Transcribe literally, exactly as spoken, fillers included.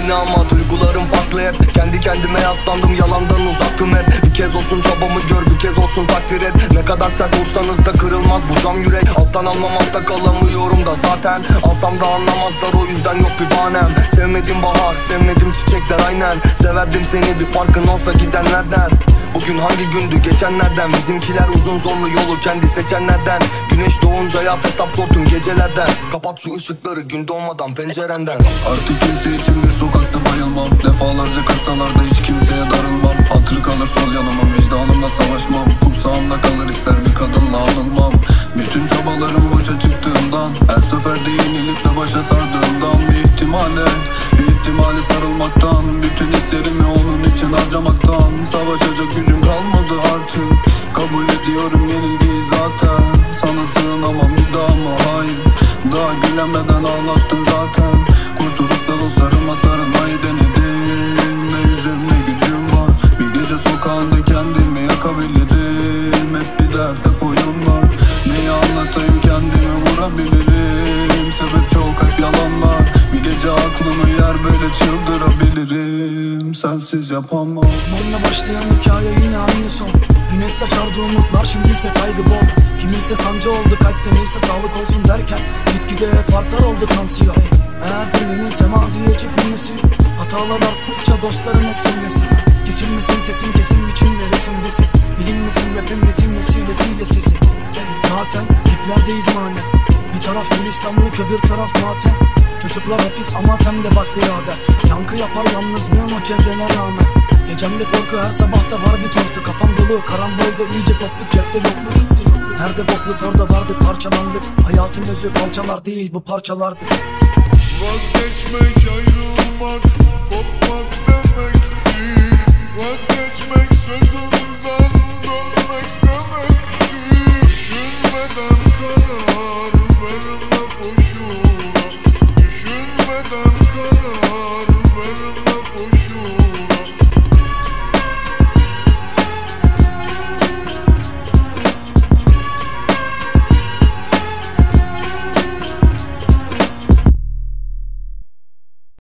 aynı ama duygularım farklı hep. Kendi kendime yaslandım, yalandan uzaktım hep. Bir kez olsun çabamı gör, bir kez olsun takdir et. Ne kadar sert vursanız da kırılmaz bu cam yürek. Alttan almam, altta kalamıyorum da zaten. Alsam da anlamazlar, o yüzden yok bir bahanem. Sevmedim bahar, sevmedim çiçekler aynen. Severdim seni, bir farkın olsa gidenlerden. Bugün hangi gündü geçenlerden? Bizimkiler uzun zorlu yolu kendi seçenlerden. Güneş doğunca yat hesap sordum gecelerden. Kapat şu ışıkları gün doğmadan pencerenden. Artık kimse için bir sokakta bayılmam. Defalarca kırsalarda hiç kimseye darılmam. Hatırı kalır sol yanıma, vicdanımla savaşmam. Kursağımda kalır ister bir kadınla alınmam. Bütün çabalarım boşa çıktığından, her seferde yenilip de başa sardığımdan. Bir ihtimale, bir ihtimale sarılmaktan, bütün hislerimi onun için harcamaktan. Savaşacak gücüm kalmadı artık, kabul ediyorum yenilgiyi zaten. Sana sığınamam bir daha mı? Hayır, daha gülemeden ağlattım zaten. Kurtulduk da dostlarıma sarılmayı denedim. Ne yüzüm ne gücüm var, bir gece sokağında kendimi yakabilirim. Hep bir dert, hep oyun var, neyi anlatayım kendimi vurabilirim. Sebep çok, hep yalanlar, bir gece aklımı yer böyle çıldırabilirim. Sensiz yapamam. Onunla başlayan hikaye yine aynı son. Güneş saçardı umutlar, şimdi ise kaygı bol. Kimi ise sancı oldu kalpte, neyse sağlık olsun derken gitgide hep artar oldu tansiyon. Eğer cümlenin semaziye çekilmesi, hatalar arttıkça dostların eksilmesi. Kesilmesin sesin, kesin biçimde resimdesin. Bilinmesin rapim ritim vesilesiyle sizi. Zaten diplerdeyiz manen. Bir taraf Gülistanlık, öbür taraf matem. Çocuklar hapis ama temde bak birader. Yankı yapar yalnızlığın o çevrene rağmen. Gecemde korku, her sabahta var bir tortu. Kafam dolu, karambolda iyice koptuk, cepte yokluk. Nerede bokluk orada vardık, parçalandık. Hayatın özü kalçalar değil bu parçalardı. Vazgeçmek, ayrılmak, kopmak